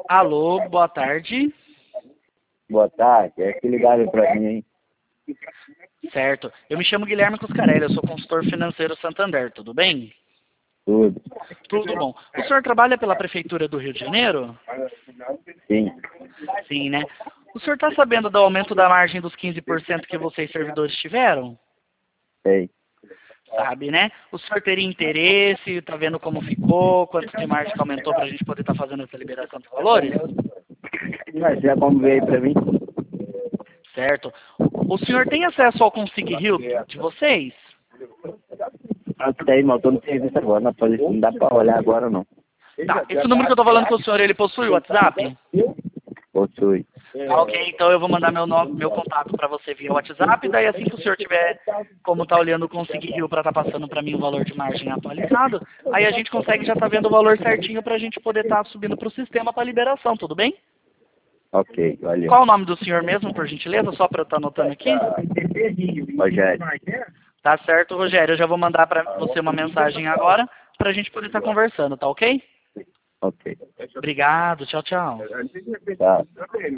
Alô, boa tarde. Boa tarde, é que ligaram pra mim, hein? Certo. Eu me chamo Guilherme Cuscarelli, eu sou consultor financeiro Santander, tudo bem? Tudo. Tudo bom. O senhor trabalha pela Prefeitura do Rio de Janeiro? Sim, Sim, né? O senhor está sabendo do aumento da margem dos 15% que vocês servidores tiveram? sei. Sabe, né? O senhor teria interesse, tá vendo como ficou, quanto de margem que aumentou para a gente poder estar fazendo essa liberação de valores? Mas já como veio pra mim? Certo. O senhor tem acesso ao Consig Rio de vocês? Eu tenho, mas eu tô no serviço agora, não dá pra olhar agora não. Tá. Esse número que eu tô falando com o senhor, ele possui o WhatsApp? Possui. Ah, ok, então eu vou mandar meu contato para você via WhatsApp, daí assim que o senhor tiver como tá olhando o Consig Rio para estar passando para mim o valor de margem atualizado, aí a gente consegue já tá vendo o valor certinho para a gente poder estar subindo para o sistema para liberação, tudo bem? Ok, valeu. Qual o nome do senhor mesmo, por gentileza, só para eu estar anotando aqui? Rogério. Tá certo, Rogério, eu já vou mandar para você uma mensagem agora para a gente poder estar conversando, tá ok? Ok. Obrigado, tchau, tchau. Tá.